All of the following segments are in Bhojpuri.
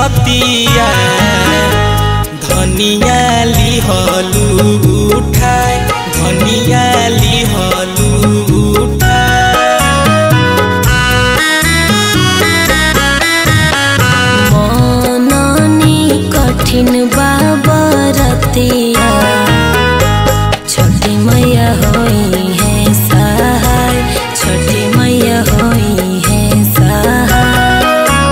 रतिया धनिया लिहलू उठाए धनिया लिहलू कठिन बाबा रतिया छोटी मैया होई है सहाय छोटी मैया होई है सहाय।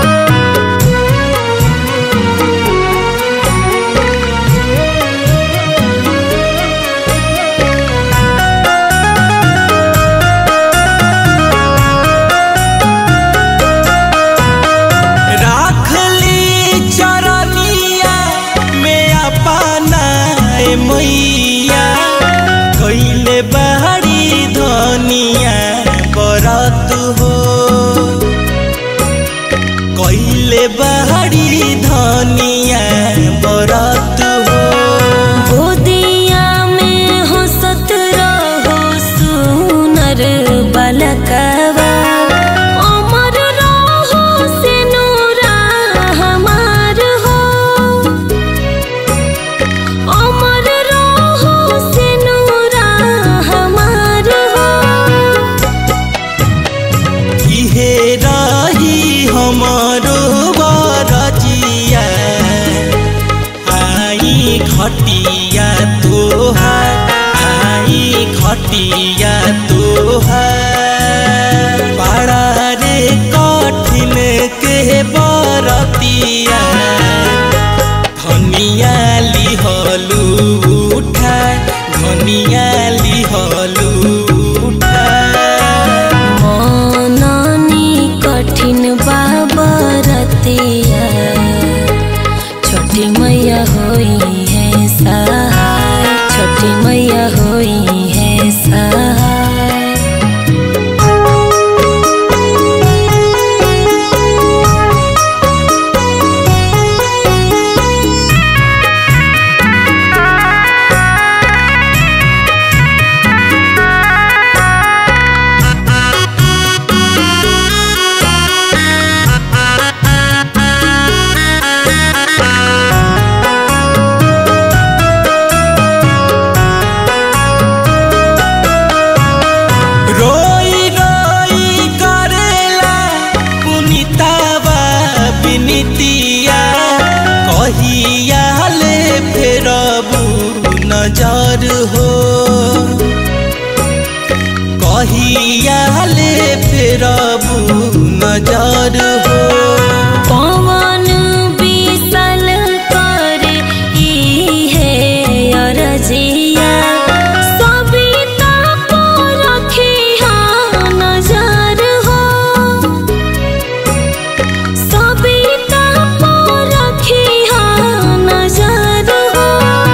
मैया कैले बाहरी धनिया बरत हो कैले बाहरी धनिया बरत हो गोदिया में हंसत रहो सुनर बालकवा हमारो बरजिया आई खटिया तोहार आई खटिया तोहार बड़ा रे कठिन के बरतिया धनिया लिहलू उठाए धनिया लिहलू कठिन बाबा रतिया छोटी मैया होई है सहाय छोटी मैया होई है सहाय। कहिया ले फेरबू नजर हो कहिया ले फेरबू नजर हो पवन बिसल करे इहे अरजिया सविता को रखिहा नजर हो सविता को रखिहा नजर हो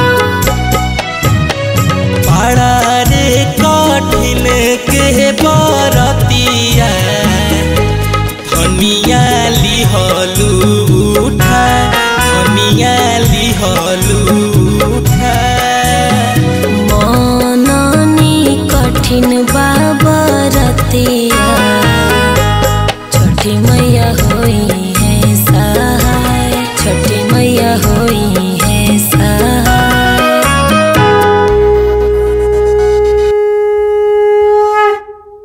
बड़ा रे कठिन के बरतिया धनिया लिहलू उठाए धनिया लिहलू उठाए मननी कठिन बाबा रतिया छोटी मैया होई